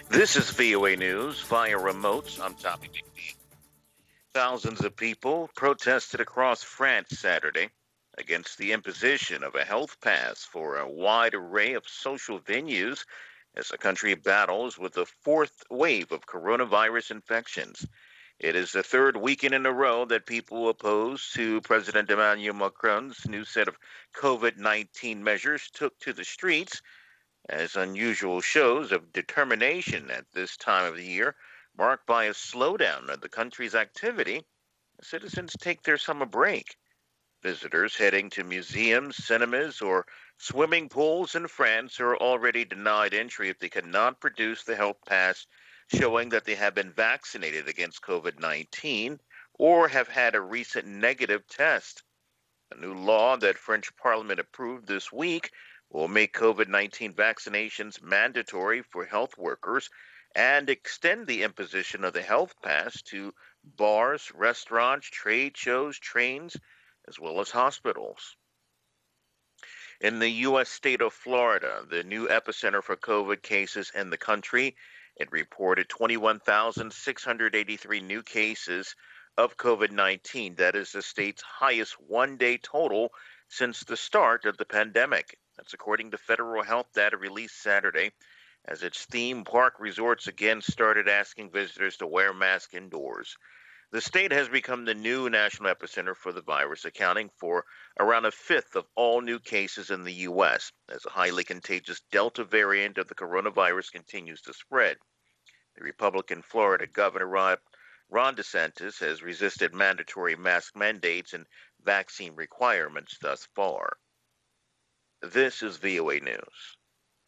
This is VOA News via remote. I'm Tommy McNeil. Thousands of people protested across France Saturday against the imposition of a health pass for a wide array of social venues as the country battles with the fourth wave of coronavirus infections. It is the third weekend in a row that people opposed to President Emmanuel Macron's new set of COVID-19 measures took to the streets as unusual shows of determination at this time of the year, marked by a slowdown of the country's activity, citizens take their summer break. Visitors heading to museums, cinemas, or swimming pools in France are already denied entry if they cannot produce the health pass showing that they have been vaccinated against COVID 19 or have had a recent negative test. A new law that French Parliament approved this week will make COVID 19 vaccinations mandatory for health workers and extend the imposition of the health pass to bars, restaurants, trade shows, trains, as well as hospitals. In the U.S. state of Florida, the new epicenter for COVID cases in the country, it reported 21,683 new cases of COVID 19. That is the state's highest one day total since the start of the pandemic. That's according to federal health data released Saturday, as its theme park resorts again started asking visitors to wear masks indoors. The state has become the new national epicenter for the virus, accounting for around a fifth of all new cases in the U.S., as a highly contagious Delta variant of the coronavirus continues to spread. The Republican Florida Governor Ron DeSantis has resisted mandatory mask mandates and vaccine requirements thus far. This is VOA News.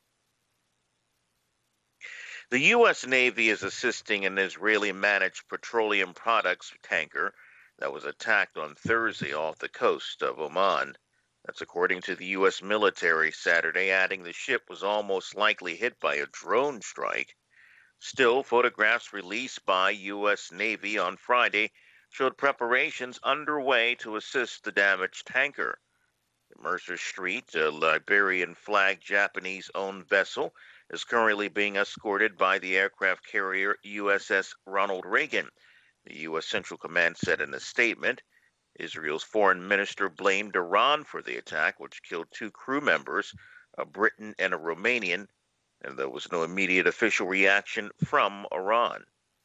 The U.S. Navy is assisting an Israeli-managed petroleum products tanker that was attacked on Thursday off the coast of Oman. That's according to the U.S. military Saturday, adding the ship was almost likely hit by a drone strike. Still, photographs released by U.S. Navy on Friday showed preparations underway to assist the damaged tanker. The Mercer Street, a Liberian flagged Japanese-owned vessel, is currently being escorted by the aircraft carrier USS Ronald Reagan, the U.S. Central Command said in a statement. Israel's foreign minister blamed Iran for the attack, which killed two crew members, a Briton and a Romanian, and there was no immediate official reaction from Iran.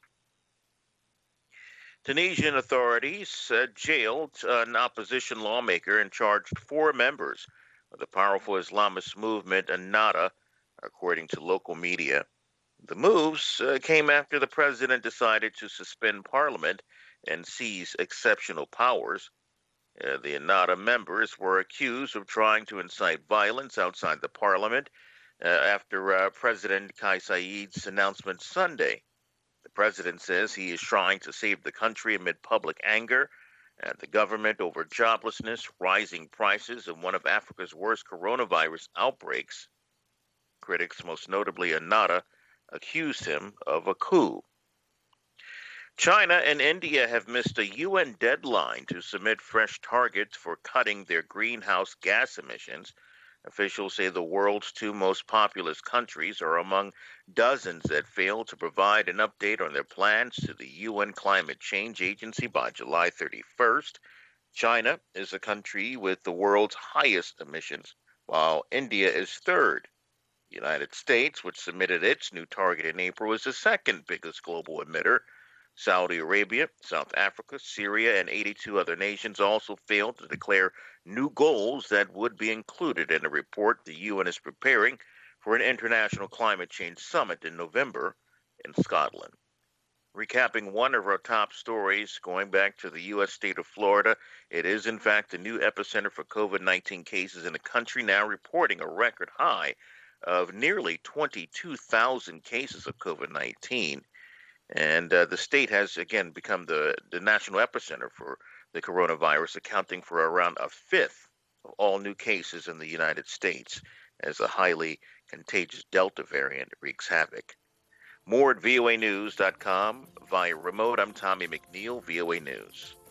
Tunisian authorities jailed an opposition lawmaker and charged four members of the powerful Islamist movement Ennahda, according to local media. The moves came after the president decided to suspend parliament and seize exceptional powers. The Ennahda members were accused of trying to incite violence outside the parliament after President Kais Saied's announcement Sunday. The president says he is trying to save the country amid public anger at the government over joblessness, rising prices, and one of Africa's worst coronavirus outbreaks. Critics, most notably Ennahda, accused him of a coup. China and India have missed a UN deadline to submit fresh targets for cutting their greenhouse gas emissions. Officials say the world's two most populous countries are among dozens that failed to provide an update on their plans to the UN Climate Change Agency by July 31st. China is the country with the world's highest emissions, while India is third. The United States, which submitted its new target in April, is the second biggest global emitter. Saudi Arabia, South Africa, Syria, and 82 other nations also failed to declare new goals that would be included in a report the UN is preparing for an international climate change summit in November in Scotland. Recapping one of our top stories, going back to the U.S. state of Florida, it is in fact the new epicenter for COVID-19 cases in the country, now reporting a record high of nearly 22,000 cases of COVID-19. And the state has, again, become the national epicenter for the coronavirus, accounting for around a fifth of all new cases in the United States, as a highly contagious Delta variant wreaks havoc. More at voanews.com. Via remote, I'm Tommy McNeil, VOA News.